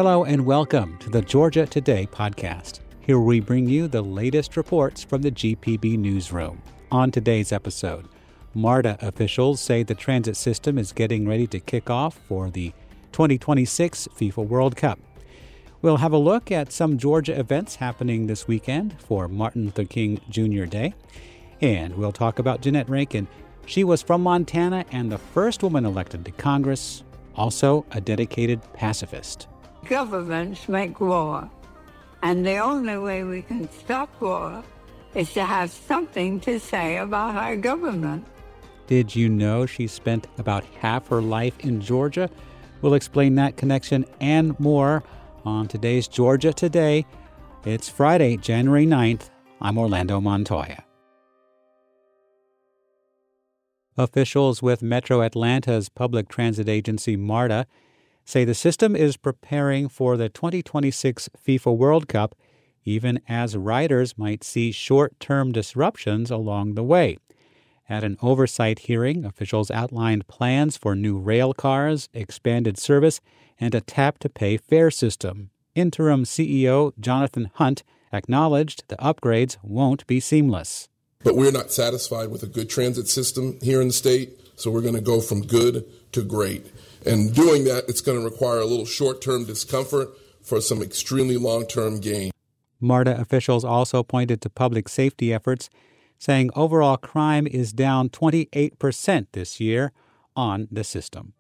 Hello and welcome to the Georgia Today podcast. Here we bring you the latest reports from the GPB newsroom. On today's episode, MARTA officials say the transit system is getting ready to kick off for the 2026 FIFA World Cup. We'll have a look at some Georgia events happening this weekend for Martin Luther King Jr. Day. And we'll talk about Jeanette Rankin. She was from Montana and the first woman elected to Congress, also a dedicated pacifist. Governments make war, and the only way we can stop war is to have something to say about our government. Did you know she spent about half her life in Georgia? We'll explain that connection and more on today's Georgia Today. It's Friday, January 9th. I'm Orlando Montoya. Officials with Metro Atlanta's public transit agency, MARTA, say the system is preparing for the 2026 FIFA World Cup, even as riders might see short-term disruptions along the way. At an oversight hearing, officials outlined plans for new rail cars, expanded service, and a tap-to-pay fare system. Interim CEO Jonathan Hunt acknowledged the upgrades won't be seamless. But we're not satisfied with a good transit system here in the state, so we're going to go from good to great. And doing that, it's going to require a little short-term discomfort for some extremely long-term gain. MARTA officials also pointed to public safety efforts, saying overall crime is down 28% this year on the system.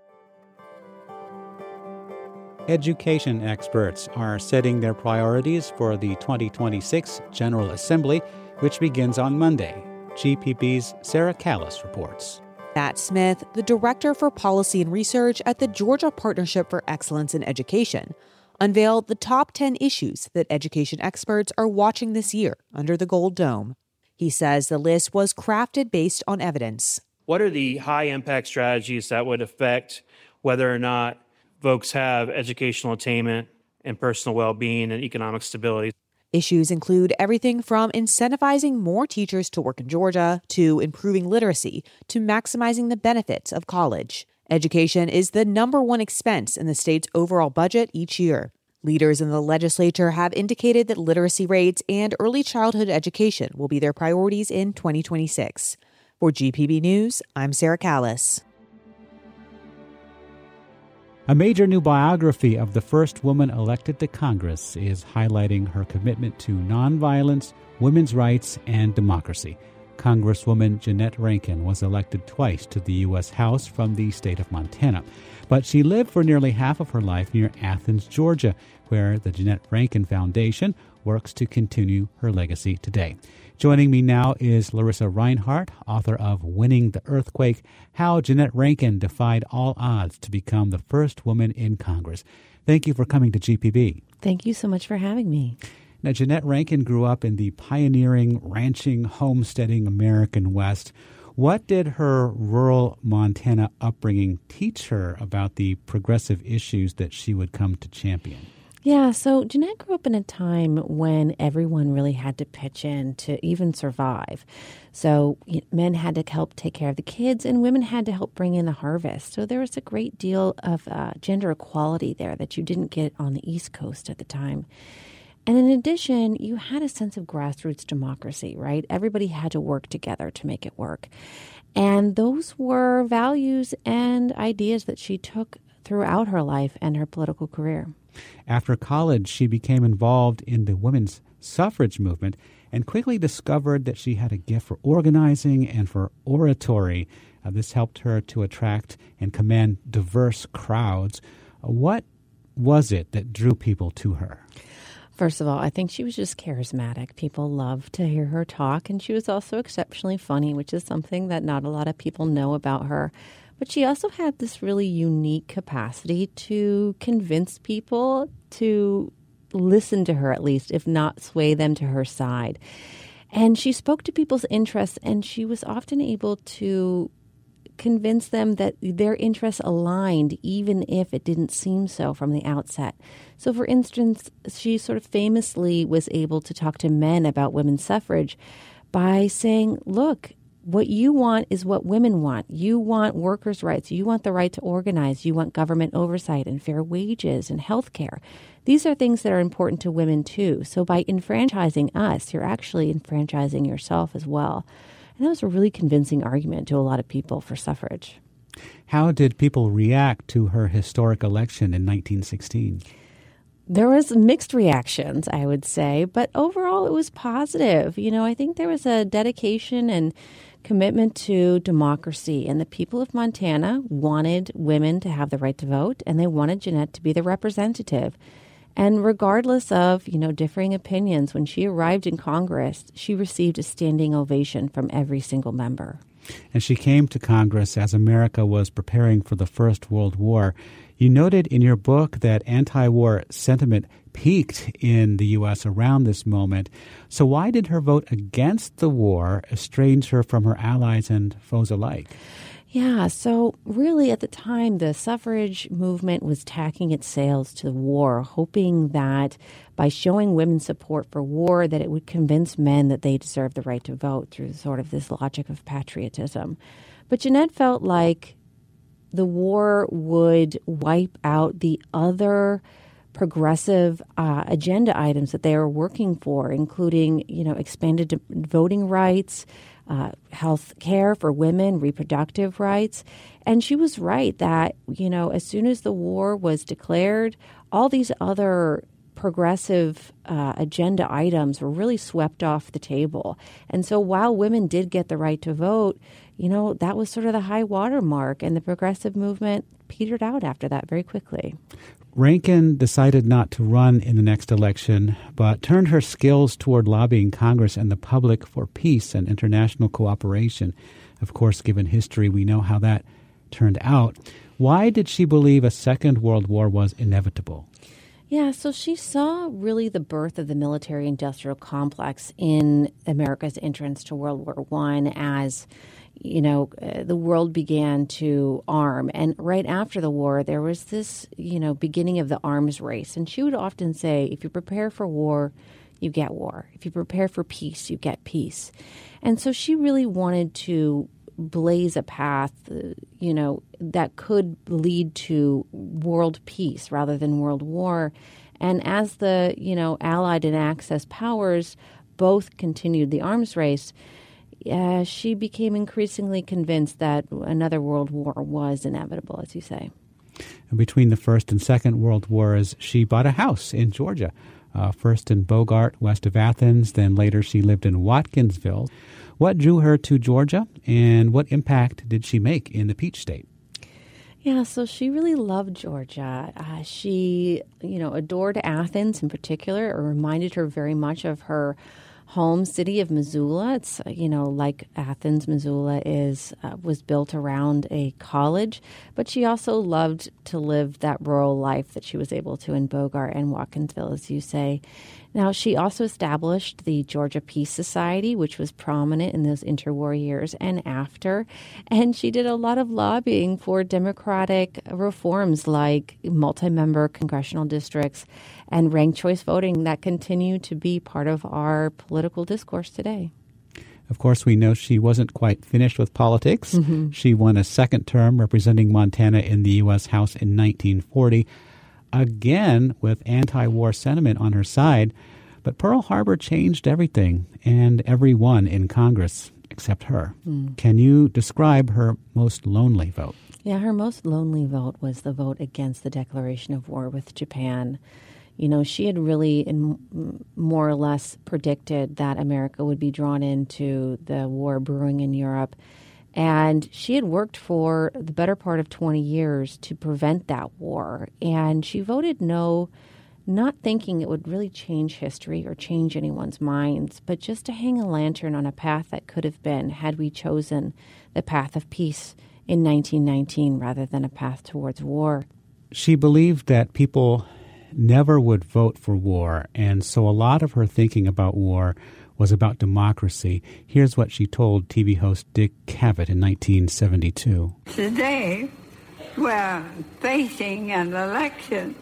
Education experts are setting their priorities for the 2026 General Assembly, which begins on Monday. GPB's Sarah Callis reports. Matt Smith, the Director for Policy and Research at the Georgia Partnership for Excellence in Education, unveiled the top 10 issues that education experts are watching this year under the Gold Dome. He says the list was crafted based on evidence. What are the high-impact strategies that would affect whether or not folks have educational attainment and personal well-being and economic stability? Issues include everything from incentivizing more teachers to work in Georgia, to improving literacy, to maximizing the benefits of college. Education is the number one expense in the state's overall budget each year. Leaders in the legislature have indicated that literacy rates and early childhood education will be their priorities in 2026. For GPB News, I'm Sarah Callis. A major new biography of the first woman elected to Congress is highlighting her commitment to nonviolence, women's rights, and democracy. Congresswoman Jeanette Rankin was elected twice to the U.S. House from the state of Montana, but she lived for nearly half of her life near Athens, Georgia, where the Jeanette Rankin Foundation works to continue her legacy today. Joining me now is Larissa Reinhart, author of Winning the Earthquake, How Jeanette Rankin Defied All Odds to Become the First Woman in Congress. Thank you for coming to GPB. Thank you so much for having me. Now, Jeanette Rankin grew up in the pioneering, ranching, homesteading American West. What did her rural Montana upbringing teach her about the progressive issues that she would come to champion? Yeah, so Jeanette grew up in a time when everyone really had to pitch in to even survive. So men had to help take care of the kids and women had to help bring in the harvest. So there was a great deal of gender equality there that you didn't get on the East Coast at the time. And in addition, you had a sense of grassroots democracy, right? Everybody had to work together to make it work. And those were values and ideas that she took throughout her life and her political career. After college, she became involved in the women's suffrage movement and quickly discovered that she had a gift for organizing and for oratory. This helped her to attract and command diverse crowds. What was it that drew people to her? First of all, I think she was just charismatic. People loved to hear her talk, and she was also exceptionally funny, which is something that not a lot of people know about her. But she also had this really unique capacity to convince people to listen to her, at least, if not sway them to her side. And she spoke to people's interests, and she was often able to convince them that their interests aligned, even if it didn't seem so from the outset. So, for instance, she sort of famously was able to talk to men about women's suffrage by saying, look, what you want is what women want. You want workers' rights. You want the right to organize. You want government oversight and fair wages and health care. These are things that are important to women, too. So by enfranchising us, you're actually enfranchising yourself as well. And that was a really convincing argument to a lot of people for suffrage. How did people react to her historic election in 1916? There was mixed reactions, I would say, but overall it was positive. I think there was a dedication and commitment to democracy, and the people of Montana wanted women to have the right to vote, and they wanted Jeanette to be the representative. And regardless of, differing opinions, when she arrived in Congress, she received a standing ovation from every single member. And she came to Congress as America was preparing for the First World War. You noted in your book that anti-war sentiment peaked in the U.S. around this moment. So why did her vote against the war estrange her from her allies and foes alike? Yeah, so really at the time, the suffrage movement was tacking its sails to the war, hoping that by showing women support for war, that it would convince men that they deserved the right to vote through sort of this logic of patriotism. But Jeanette felt like the war would wipe out the other progressive agenda items that they were working for, including, expanded voting rights, health care for women, reproductive rights. And she was right that, as soon as the war was declared, all these other progressive agenda items were really swept off the table. And so while women did get the right to vote, that was sort of the high water mark, and the progressive movement petered out after that very quickly. Rankin decided not to run in the next election, but turned her skills toward lobbying Congress and the public for peace and international cooperation. Of course, given history, we know how that turned out. Why did she believe a Second World War was inevitable? Yeah, so she saw really the birth of the military-industrial complex in America's entrance to World War I as the world began to arm. And right after the war, there was this, beginning of the arms race. And she would often say, if you prepare for war, you get war. If you prepare for peace, you get peace. And so she really wanted to blaze a path, that could lead to world peace rather than world war. And as the, Allied and Axis powers both continued the arms race, she became increasingly convinced that another world war was inevitable, as you say. And between the First and Second World Wars, she bought a house in Georgia, first in Bogart, west of Athens, then later she lived in Watkinsville. What drew her to Georgia, and what impact did she make in the Peach State? Yeah, so she really loved Georgia. She, adored Athens in particular. It reminded her very much of her home city of Missoula. It's, like Athens, Missoula was built around a college, but she also loved to live that rural life that she was able to in Bogart and Watkinsville, as you say. Now, she also established the Georgia Peace Society, which was prominent in those interwar years and after. And she did a lot of lobbying for democratic reforms like multi-member congressional districts and ranked choice voting that continue to be part of our political discourse today. Of course, we know she wasn't quite finished with politics. Mm-hmm. She won a second term representing Montana in the U.S. House in 1940. Again, with anti-war sentiment on her side. But Pearl Harbor changed everything and everyone in Congress except her. Can you describe her most lonely vote? Yeah, her most lonely vote was the vote against the declaration of war with Japan. She had really more or less predicted that America would be drawn into the war brewing in Europe. And she had worked for the better part of 20 years to prevent that war. And she voted no, not thinking it would really change history or change anyone's minds, but just to hang a lantern on a path that could have been had we chosen the path of peace in 1919 rather than a path towards war. She believed that people never would vote for war, and so a lot of her thinking about war was about democracy. Here's what she told TV host Dick Cavett in 1972. Today, we're facing an election,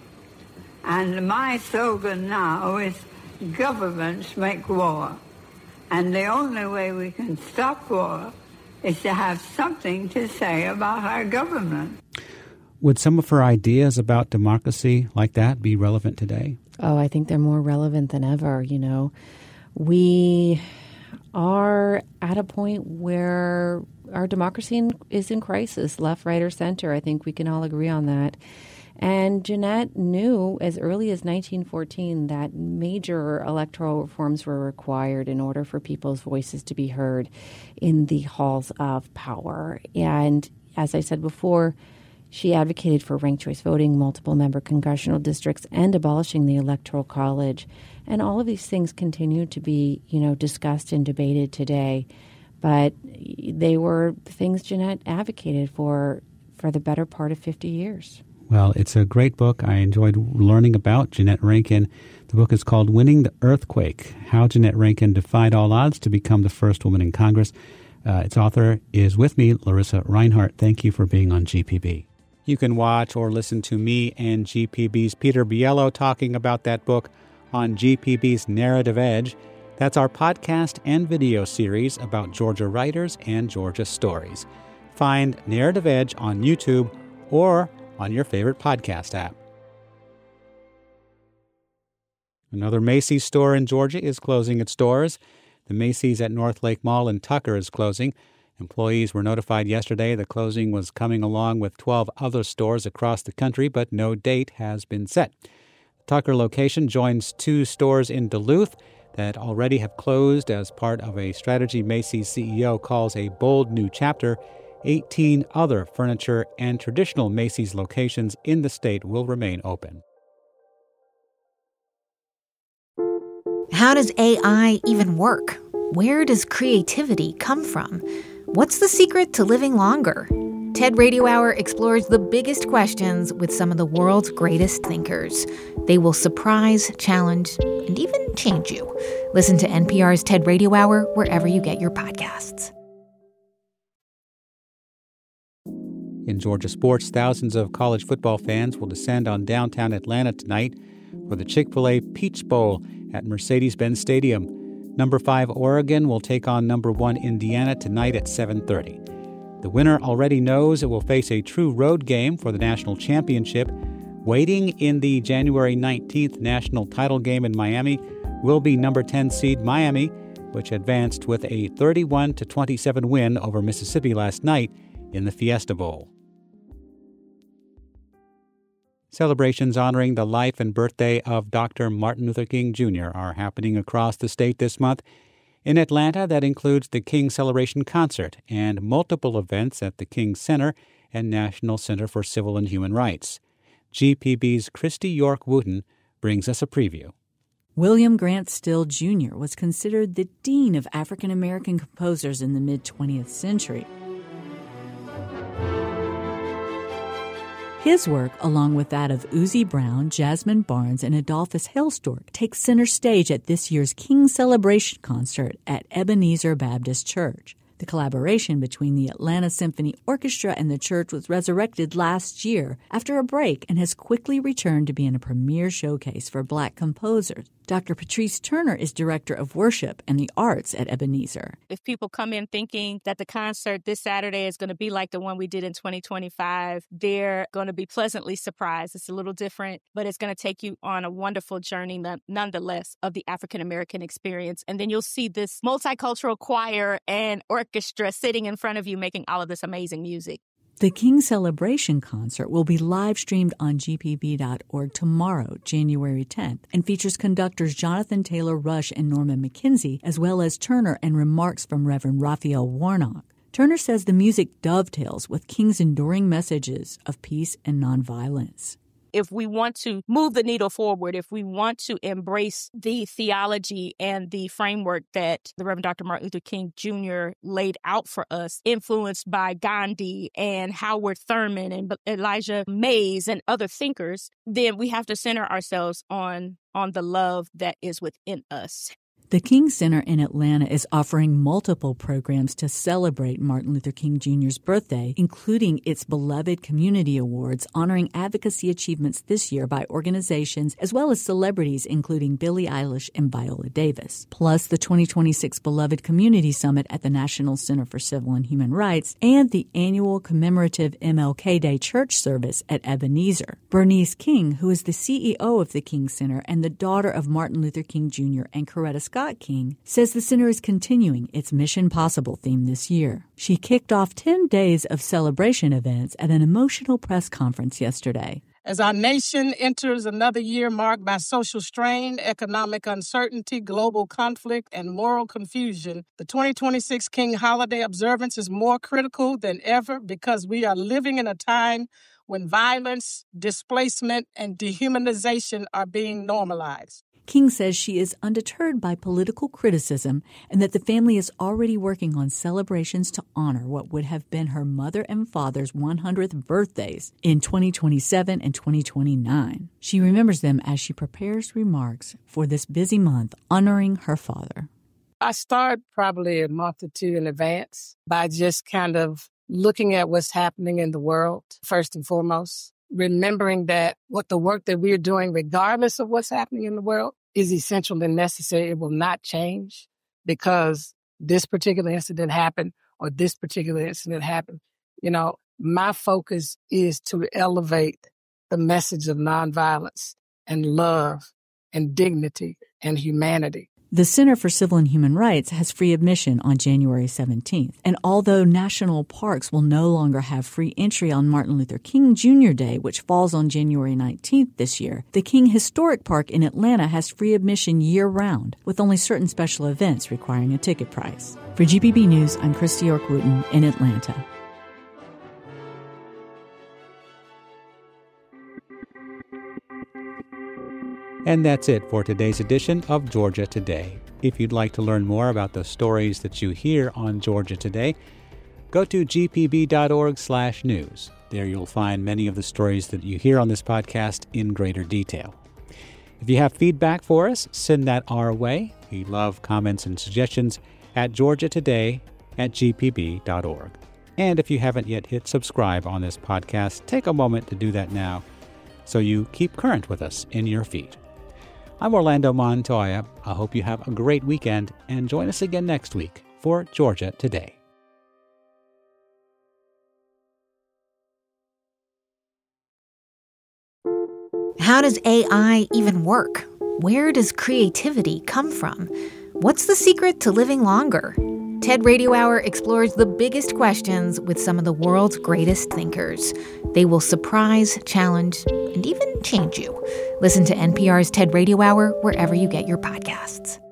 and my slogan now is governments make war. And the only way we can stop war is to have something to say about our government. Would some of her ideas about democracy like that be relevant today? Oh, I think they're more relevant than ever. You know, we are at a point where our democracy is in crisis, left, right, or center. I think we can all agree on that. And Jeanette knew as early as 1914 that major electoral reforms were required in order for people's voices to be heard in the halls of power. And as I said before, she advocated for ranked choice voting, multiple member congressional districts, and abolishing the Electoral College. And all of these things continue to be, discussed and debated today. But they were things Jeanette advocated for the better part of 50 years. Well, it's a great book. I enjoyed learning about Jeanette Rankin. The book is called Winning the Earthquake, How Jeanette Rankin Defied All Odds to Become the First Woman in Congress. Its author is with me, Larissa Reinhart. Thank you for being on GPB. You can watch or listen to me and GPB's Peter Biello talking about that book on GPB's Narrative Edge. That's our podcast and video series about Georgia writers and Georgia stories. Find Narrative Edge on YouTube or on your favorite podcast app. Another Macy's store in Georgia is closing its doors. The Macy's at North Lake Mall in Tucker is closing. Employees were notified yesterday the closing was coming along with 12 other stores across the country, but no date has been set. The Tucker location joins 2 stores in Duluth that already have closed as part of a strategy Macy's CEO calls a bold new chapter. 18 other furniture and traditional Macy's locations in the state will remain open. How does AI even work? Where does creativity come from? What's the secret to living longer? TED Radio Hour explores the biggest questions with some of the world's greatest thinkers. They will surprise, challenge, and even change you. Listen to NPR's TED Radio Hour wherever you get your podcasts. In Georgia sports, thousands of college football fans will descend on downtown Atlanta tonight for the Chick-fil-A Peach Bowl at Mercedes-Benz Stadium. Number 5 Oregon will take on number 1 Indiana tonight at 7:30. The winner already knows it will face a true road game for the national championship. Waiting in the January 19th national title game in Miami will be number 10 seed Miami, which advanced with a 31-27 win over Mississippi last night in the Fiesta Bowl. Celebrations honoring the life and birthday of Dr. Martin Luther King Jr. are happening across the state this month. In Atlanta, that includes the King Celebration Concert and multiple events at the King Center and National Center for Civil and Human Rights. GPB's Christy York-Wooten brings us a preview. William Grant Still Jr. was considered the dean of African American composers in the mid-20th century. His work, along with that of Uzi Brown, Jasmine Barnes, and Adolphus Hailstork, takes center stage at this year's King Celebration Concert at Ebenezer Baptist Church. The collaboration between the Atlanta Symphony Orchestra and the church was resurrected last year after a break and has quickly returned to being a premier showcase for Black composers. Dr. Patrice Turner is Director of Worship and the Arts at Ebenezer. If people come in thinking that the concert this Saturday is going to be like the one we did in 2025, they're going to be pleasantly surprised. It's a little different, but it's going to take you on a wonderful journey nonetheless of the African-American experience. And then you'll see this multicultural choir and orchestra sitting in front of you making all of this amazing music. The King Celebration Concert will be live-streamed on gpb.org tomorrow, January 10th, and features conductors Jonathan Taylor Rush and Norman McKenzie, as well as Turner and remarks from Reverend Raphael Warnock. Turner says the music dovetails with King's enduring messages of peace and nonviolence. If we want to move the needle forward, if we want to embrace the theology and the framework that the Reverend Dr. Martin Luther King Jr. laid out for us, influenced by Gandhi and Howard Thurman and Elijah Mays and other thinkers, then we have to center ourselves on the love that is within us. The King Center in Atlanta is offering multiple programs to celebrate Martin Luther King Jr.'s birthday, including its beloved Community Awards, honoring advocacy achievements this year by organizations as well as celebrities including Billie Eilish and Viola Davis, plus the 2026 Beloved Community Summit at the National Center for Civil and Human Rights and the annual commemorative MLK Day church service at Ebenezer. Bernice King, who is the CEO of the King Center and the daughter of Martin Luther King Jr. and Coretta Scott King, says the center is continuing its Mission Possible theme this year. She kicked off 10 days of celebration events at an emotional press conference yesterday. As our nation enters another year marked by social strain, economic uncertainty, global conflict, and moral confusion, the 2026 King holiday observance is more critical than ever because we are living in a time when violence, displacement, and dehumanization are being normalized. King says she is undeterred by political criticism and that the family is already working on celebrations to honor what would have been her mother and father's 100th birthdays in 2027 and 2029. She remembers them as she prepares remarks for this busy month honoring her father. I start probably a month or two in advance by just kind of looking at what's happening in the world, first and foremost. Remembering that what the work that we're doing, regardless of what's happening in the world, is essential and necessary. It will not change because this particular incident happened or this particular incident happened. You know, my focus is to elevate the message of nonviolence and love and dignity and humanity. The Center for Civil and Human Rights has free admission on January 17th. And although national parks will no longer have free entry on Martin Luther King Jr. Day, which falls on January 19th this year, the King Historic Park in Atlanta has free admission year-round, with only certain special events requiring a ticket price. For GPB News, I'm Christy York-Wooten in Atlanta. And that's it for today's edition of Georgia Today. If you'd like to learn more about the stories that you hear on Georgia Today, go to gpb.org/news. There you'll find many of the stories that you hear on this podcast in greater detail. If you have feedback for us, send that our way. We love comments and suggestions at georgiatoday@gpb.org. And if you haven't yet hit subscribe on this podcast, take a moment to do that now so you keep current with us in your feed. I'm Orlando Montoya. I hope you have a great weekend and join us again next week for Georgia Today. How does AI even work? Where does creativity come from? What's the secret to living longer? TED Radio Hour explores the biggest questions with some of the world's greatest thinkers. They will surprise, challenge, and even change you. Listen to NPR's TED Radio Hour wherever you get your podcasts.